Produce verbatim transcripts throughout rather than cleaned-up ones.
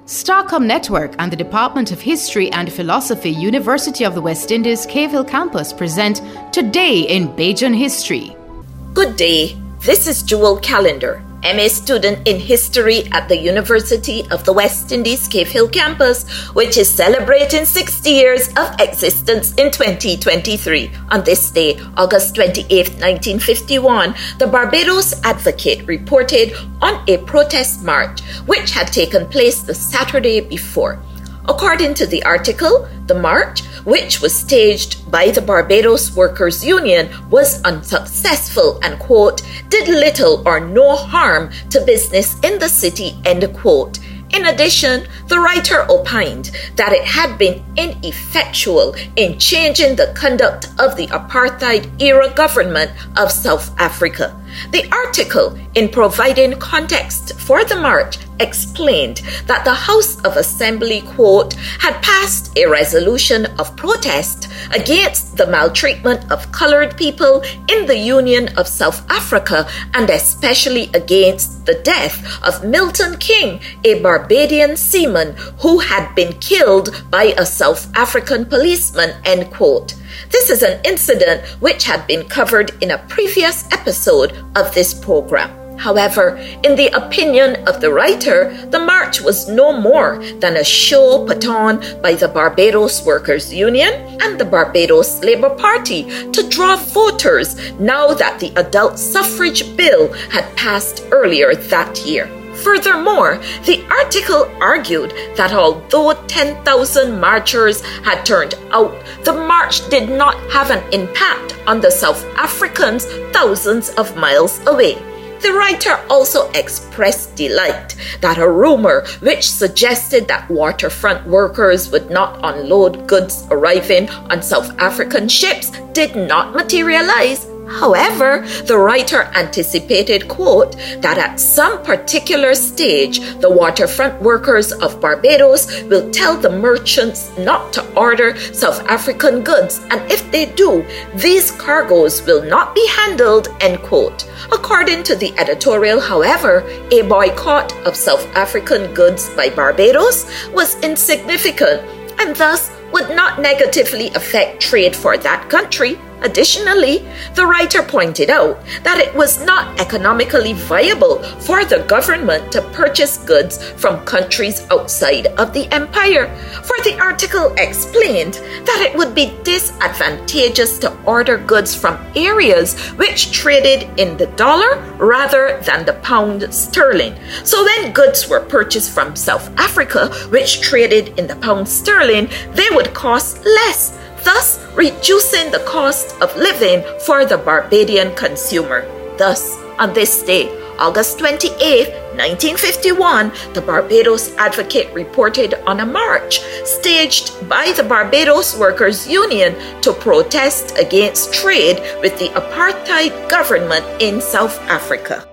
Starcom Network and the Department of History and Philosophy, University of the West Indies, Cave Hill Campus present Today in Bajan History. Good day. This is Jewel Calendar, M A student in History at the University of the West Indies, Cave Hill Campus, which is celebrating sixty years of existence in twenty twenty-three. On this day, August twenty-eighth, nineteen fifty-one, the Barbados Advocate reported on a protest march which had taken place the Saturday before. According to the article, the march, which was staged by the Barbados Workers' Union, was unsuccessful and, quote, did little or no harm to business in the city, end quote. In addition, the writer opined that it had been ineffectual in changing the conduct of the apartheid-era government of South Africa. The article, in providing context for the march, explained that the House of Assembly, quote, had passed a resolution of protest against the maltreatment of colored people in the Union of South Africa and especially against the death of Milton King, a Barbadian seaman who had been killed by a South African policeman, end quote. This is an incident which had been covered in a previous episode of this program. However, in the opinion of the writer, the march was no more than a show put on by the Barbados Workers' Union and the Barbados Labour Party to draw voters now that the adult suffrage bill had passed earlier that year. Furthermore, the article argued that although ten thousand marchers had turned out, the march did not have an impact on the South Africans thousands of miles away. The writer also expressed delight that a rumor which suggested that waterfront workers would not unload goods arriving on South African ships did not materialize. However, the writer anticipated, quote, that at some particular stage, the waterfront workers of Barbados will tell the merchants not to order South African goods, and if they do, these cargoes will not be handled, end quote. According to the editorial, however, a boycott of South African goods by Barbados was insignificant and thus would not negatively affect trade for that country. Additionally, the writer pointed out that it was not economically viable for the government to purchase goods from countries outside of the empire, for the article explained that it would be disadvantageous to order goods from areas which traded in the dollar rather than the pound sterling. So when goods were purchased from South Africa, which traded in the pound sterling, they would cost less, thus reducing the cost of living for the Barbadian consumer. Thus, on this day, August twenty-eighth, nineteen fifty-one, the Barbados Advocate reported on a march staged by the Barbados Workers' Union to protest against trade with the apartheid government in South Africa.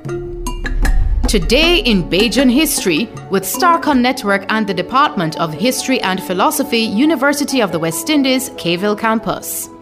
Today in Bajan History with Starcom Network and the Department of History and Philosophy, University of the West Indies, Cave Hill Campus.